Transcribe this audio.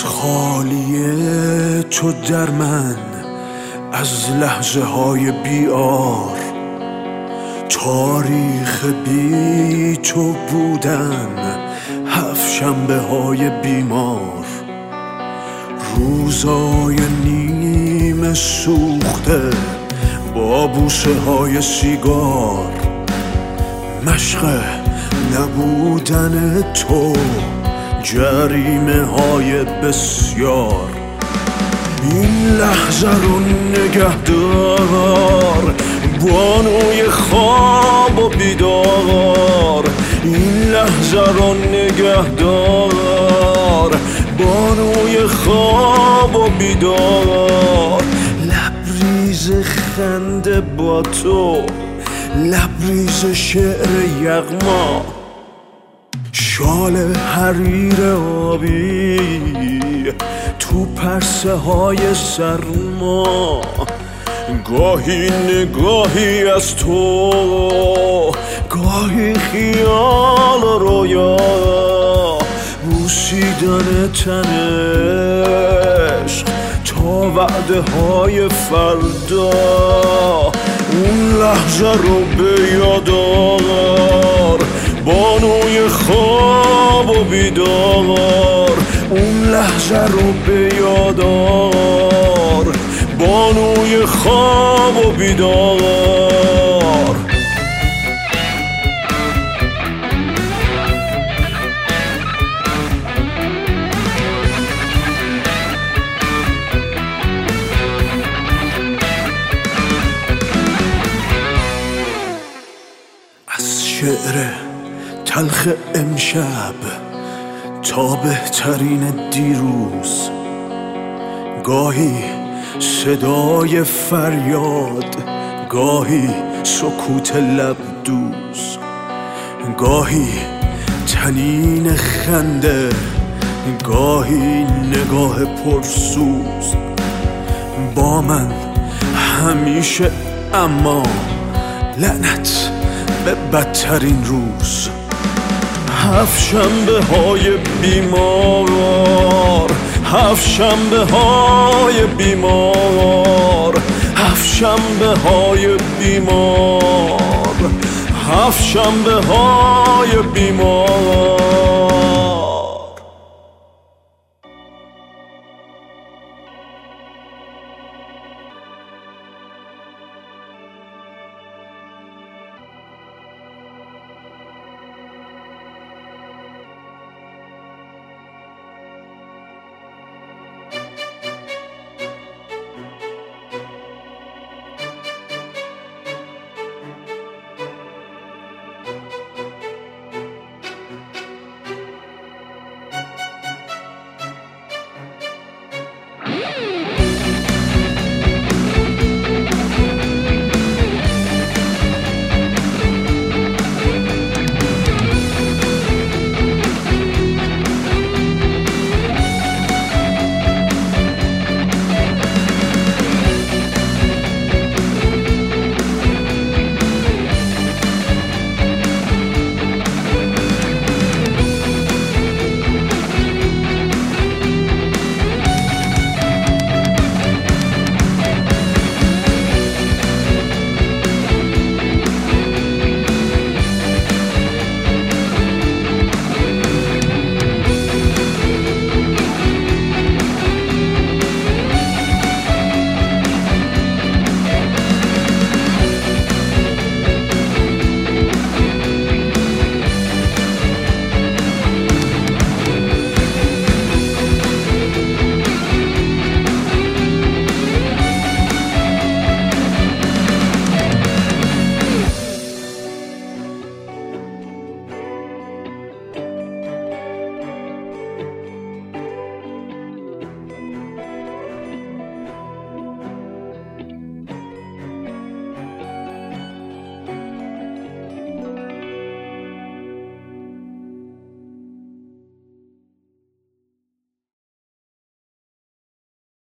خالیه تو در من از لحظه های بیار، تاریخ بی تو بودن 7 شنبه های بیمار، روزای نیمه سوخته با بوسه های سیگار، مشق نبودن تو جریمه های بسیار. این لحظه رو نگهدار بانوی خواب و بیدار، این لحظه رو نگهدار بانوی خواب و بیدار. لبریز خنده با تو، لبریز شعر یغما، شال حریر آبی تو پرسه های سرما، گاهی نگاهی از تو، گاهی خیال و رویا، بوسیدن تنش تا وعده های فردا. اون لحظه رو به یاد آور بانوی خواب و بیدار، اون لحظه رو به یاد آور بانوی خواب و بیدار. از شعر تلخ امشب تا بهترین دیروز، گاهی صدای فریاد، گاهی سکوت لب دوز، گاهی طنین خنده، گاهی نگاه پرسوز. با من همیشه، اما لعنت به بدترین روز. 7 شنبه های بیمار، 7 شنبه های بیمار، 7 شنبه های بیمار، 7 شنبه های بیمار. Yeah.